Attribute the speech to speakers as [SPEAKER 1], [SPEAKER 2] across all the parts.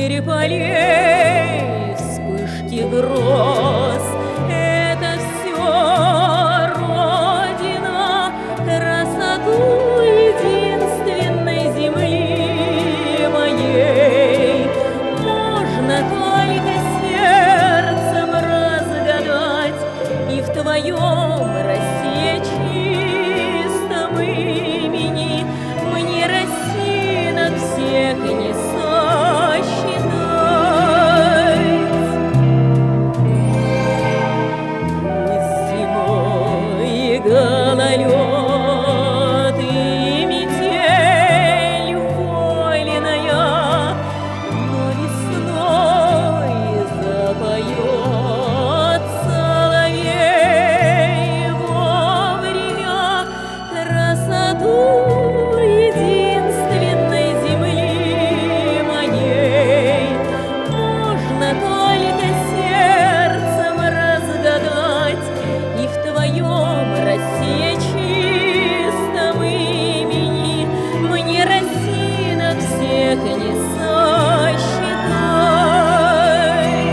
[SPEAKER 1] вихрь полей, вспышки гроз — это все родина, красоту единственной земли моей можно только сердцем разгадать, и в твоем, Россия, чистом имени мне росинок всех не сосчитать. Пусть зимой гололед и метель вольная, но весной запоет соловей вовремя красоту единственной земли моей можно только сердцем разгадать, и в твоем, Россия, чистом имени мне росинок всех не сосчитать.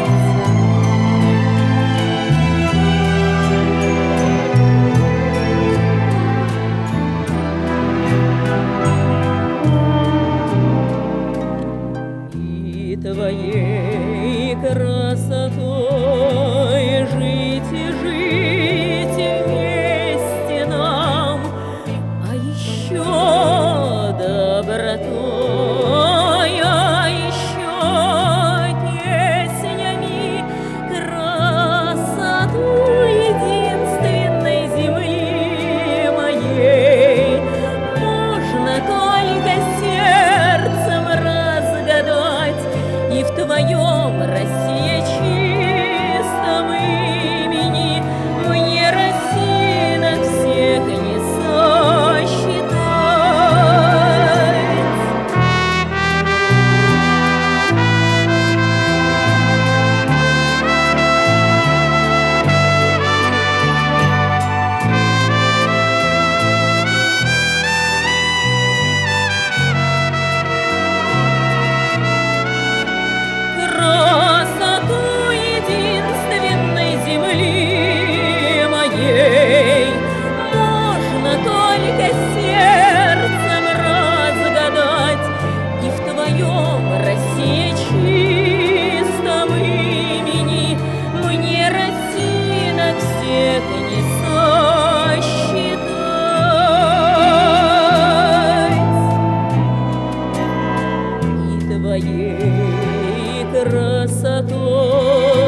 [SPEAKER 1] И твоей красотой жить и жить вместе нам, а еще добротой, а еще песнями красоту единственной земли моей можно только сердцем разгадать, и в твоем, Россия, чистом имени мне росинок всех не сосчитать. Красоту единственной земли моей можно только сердцем разгадать, и в твоем, Россия, чистом имени мне росинок всех не сосчитать. И твоей красотой